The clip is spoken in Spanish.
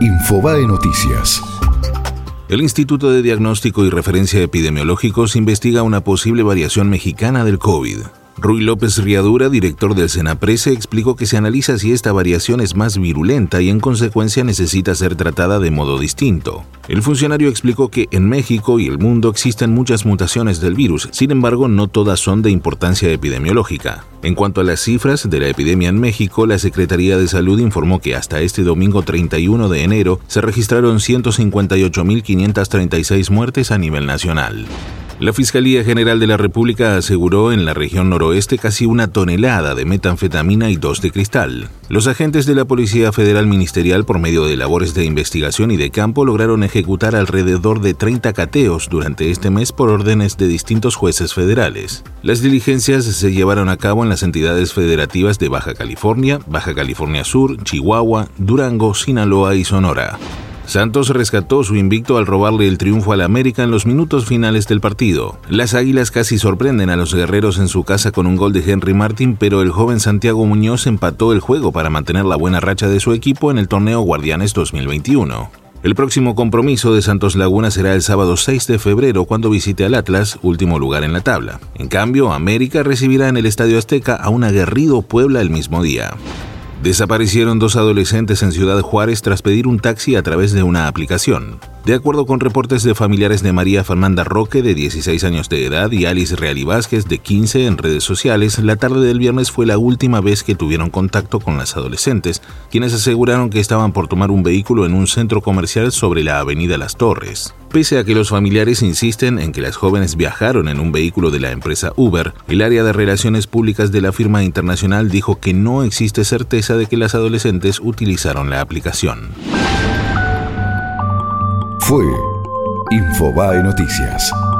Infobae Noticias. El Instituto de Diagnóstico y Referencia Epidemiológicos investiga una posible variación mexicana del COVID. Ruy López Riadura, director del Senaprese, explicó que se analiza si esta variación es más virulenta y en consecuencia necesita ser tratada de modo distinto. El funcionario explicó que en México y el mundo existen muchas mutaciones del virus, sin embargo no todas son de importancia epidemiológica. En cuanto a las cifras de la epidemia en México, la Secretaría de Salud informó que hasta este domingo 31 de enero se registraron 158.536 muertes a nivel nacional. La Fiscalía General de la República aseguró en la región noroeste casi 1 tonelada de metanfetamina y 2 de cristal. Los agentes de la Policía Federal Ministerial, por medio de labores de investigación y de campo, lograron ejecutar alrededor de 30 cateos durante este mes por órdenes de distintos jueces federales. Las diligencias se llevaron a cabo en las entidades federativas de Baja California Sur, Chihuahua, Durango, Sinaloa y Sonora. Santos rescató su invicto al robarle el triunfo al América en los minutos finales del partido. Las Águilas casi sorprenden a los guerreros en su casa con un gol de Henry Martin, pero el joven Santiago Muñoz empató el juego para mantener la buena racha de su equipo en el torneo Guardianes 2021. El próximo compromiso de Santos Laguna será el sábado 6 de febrero cuando visite al Atlas, último lugar en la tabla. En cambio, América recibirá en el Estadio Azteca a un aguerrido Puebla el mismo día. Desaparecieron 2 adolescentes en Ciudad Juárez tras pedir un taxi a través de una aplicación. De acuerdo con reportes de familiares de María Fernanda Roque, de 16 años de edad, y Alice Reali Vázquez, de 15, en redes sociales, la tarde del viernes fue la última vez que tuvieron contacto con las adolescentes, quienes aseguraron que estaban por tomar un vehículo en un centro comercial sobre la avenida Las Torres. Pese a que los familiares insisten en que las jóvenes viajaron en un vehículo de la empresa Uber, el área de relaciones públicas de la firma internacional dijo que no existe certeza de que las adolescentes utilizaron la aplicación. Fue Infobae Noticias.